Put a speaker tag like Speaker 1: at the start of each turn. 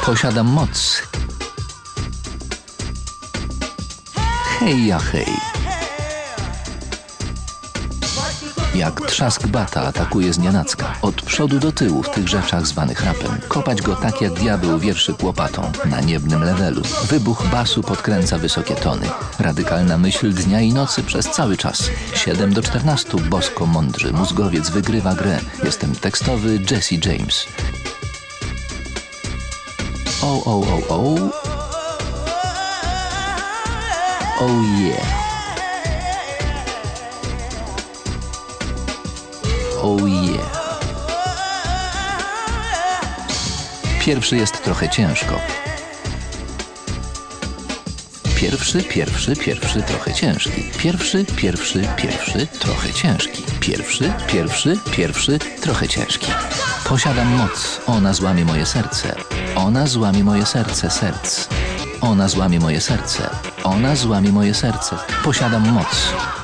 Speaker 1: Posiadam moc. Hej, ja hej. Jak trzask bata atakuje znienacka. Od przodu do tyłu w tych rzeczach zwanych rapem. Kopać go tak jak diabeł wierszyk łopatą. Na niebnym levelu. Wybuch basu podkręca wysokie tony. Radykalna myśl dnia i nocy przez cały czas. 7 do 14 bosko mądrzy. Mózgowiec wygrywa grę. Jestem tekstowy Jesse James. Oh, oh, oh, oh. Oh yeah. Oh yeah. Pierwszy jest trochę ciężko. Pierwszy trochę ciężki. Pierwszy trochę ciężki. Pierwszy trochę ciężki. Posiadam moc. Ona złamie moje serce. Ona złamie moje serce serc. Ona złamie moje serce. Ona złamie moje serce. Posiadam moc.